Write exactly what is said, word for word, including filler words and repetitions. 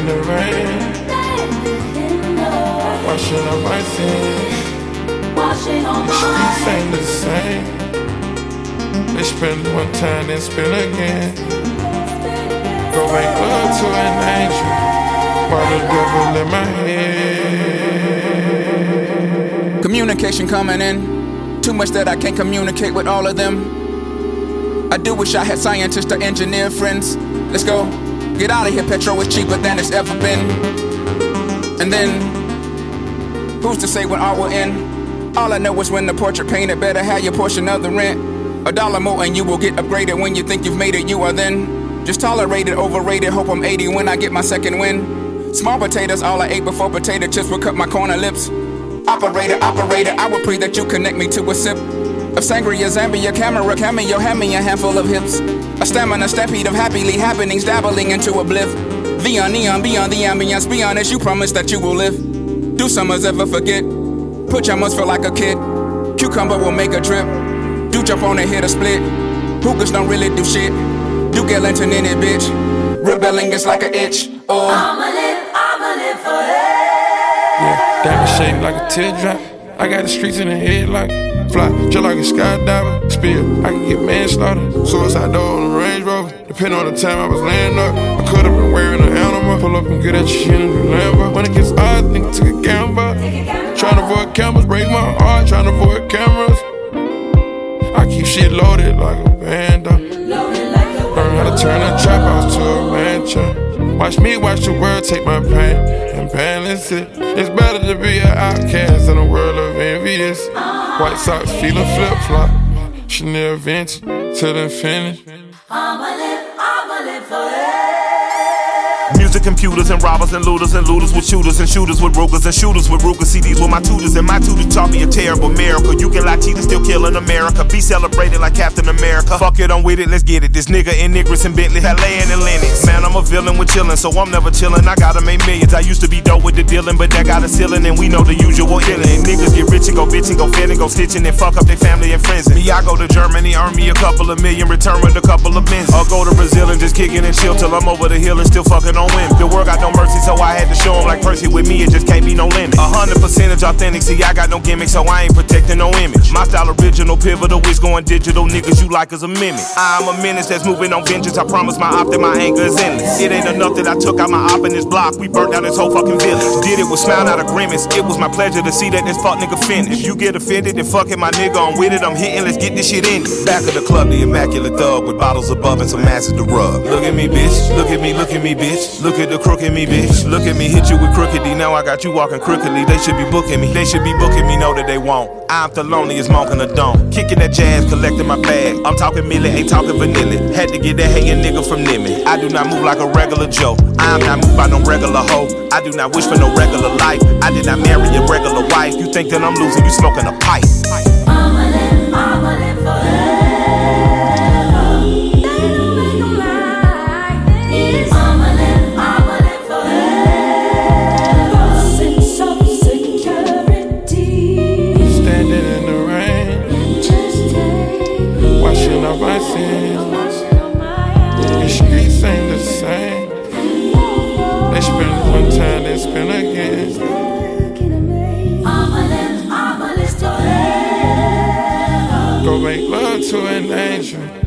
in the rain, washing up my sins. The streets ain't the same. They spend one time, then spend again. Go make love to an angel while the devil in my head. Communication coming in. Too much that I can't communicate with all of them. I do wish I had scientists or engineer friends. Let's go. Get out of here, petrol is cheaper than it's ever been. And then, who's to say when art will end? All I know is when the portrait painted, better have your portion of the rent. A dollar more and you will get upgraded. When you think you've made it, you are then just tolerated, overrated. Hope I'm eighty when I get my second win. Small potatoes, all I ate before potato chips would cut my corner lips. Operator, operator, I would pray that you connect me to a sip of sangria, Zambia, camera, cameo, hand me a handful of hips. A stamina, stampede of happily happenings, dabbling into a bliff. Beyond neon, beyond the ambience, be honest, you promise that you will live. Do summers ever forget? Put your must feel like a kid. Cucumber will make a drip. Do jump on and hit a split. Hookahs don't really do shit. Do get lantern in it, bitch. Rebelling is like an itch. Oh, I'ma live, I'ma live forever. Yeah, diamond shaped like a teardrop. I got the streets in the head like fly, just like a skydiver. Spill, I can get manslaughter. Suicide door on the Range Rover. Depending on the time I was laying up, I could have been wearing an animal. Pull up and get at your shit in the Lambo. When it gets odd, nigga took a gamble. Trying to avoid cameras, break my heart. Trying to avoid cameras. I keep shit loaded like a band. Learn how to turn a trap house to a mansion. Watch me watch the world take my pain and balance it. It's better to be an outcast in a world of envious. White socks feeling flip flop. Chanel vintage till infinity. I'ma live, I'ma live forever. Music, computers, and robbers, and looters, and looters with shooters, and shooters with Rugers, and shooters with Ruger. C Ds with my tutors, and my tutors taught me a terrible miracle. You can lie, cheaters, still killing America. Be celebrated like Captain America. Fuck it, I'm with it, let's get it. This nigga in Niggers and Bentley, Halayan and Lennox. Man, I'm a villain with chillin', so I'm never chillin'. I gotta make millions. I used to be dope with the dealing, but that got a ceiling, and we know the usual illin'. And niggas get rich and go bitchin', go fit and go stitchin', and fuck up their family and friends. And me, I go to Germany, earn me a couple of million, return with a couple of bins. Or go to Brazil and just kickin' and chill till I'm over the hill and still fucking on women. The world got no mercy, so I had to show him like Percy. With me, it just can't be no limit. A hundred percentage authentic, see, I got no gimmick, so I ain't protecting no image. My style original, pivotal, it's going digital. Niggas you like as a mimic. I'm a menace that's moving on vengeance. I promise my op that my anger is endless. It ain't enough that I took out my op in this block. We burnt down this whole fucking village. Did it with smile, not a grimace. It was my pleasure to see that this fuck nigga finished. If you get offended, then fuck it, my nigga, I'm with it. I'm hitting, let's get this shit in. Back of the club, the immaculate thug with bottles above and some asses to rub. Look at me, bitch. Look at me, look at me, bitch. Look at the crook in me, bitch. Look at me, hit you with crooked D. Now I got you walking crookedly. They should be booking me. They should be booking me, know that they won't. I'm the loneliest monk in the dome. Kicking that jazz, collecting my bag. I'm talking milli, ain't talking vanilla. Had to get that hating nigga from Nimmy. I do not move like a regular Joe. I'm not moved by no regular hoe. I do not wish for no regular life. I did not marry a regular wife. You think that I'm losing, you smoking a pipe. I'ma live, I'ma live forever. My sins. The streets ain't the same. They spend one time, they spend again. I'ma live, I'ma live forever. Go make love to an angel